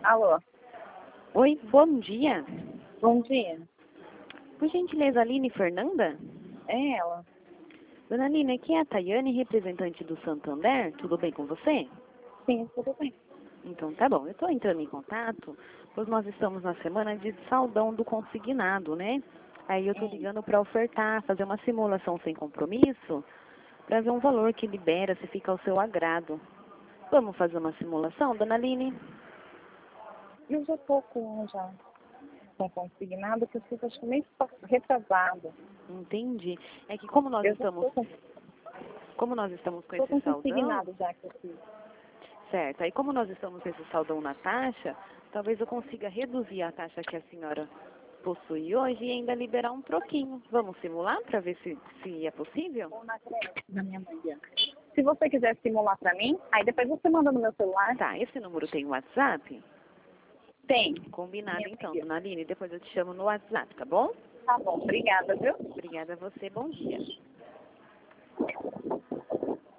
Alô, Oi, bom dia. bom dia. Por gentileza, Aline Fernanda? É ela? Dona Aline, aqui é a Tayane, representante do Santander. Tudo bem com você? Sim, tudo bem. Então tá bom, eu estou entrando em contato, pois nós estamos na semana de saldão do consignado, né? Aí eu estou ligando para ofertar, fazer uma simulação sem compromisso, para ver um valor que libera, se fica ao seu agrado. Vamos fazer uma simulação, Dona Aline? Eu já estou com consignado, que eu fiz acho que mês retrasado. Entendi. É que como nós Eu já estamos, estou com, como nós estamos com tô esse com saldão. consignado já que eu fiz. Certo. Aí como nós estamos com esse saldão na taxa, talvez eu consiga reduzir a taxa que a senhora possui hoje e ainda liberar um troquinho. Vamos simular para ver se é possível? Ou na crédito da minha mãe. Se você quiser simular para mim, aí depois você manda no meu celular. Tá, esse número tem WhatsApp? Tem. Combinado Minha então, filha. dona Aline. Depois eu te chamo no WhatsApp, tá bom? Tá bom, obrigada, viu? Obrigada a você. Bom dia.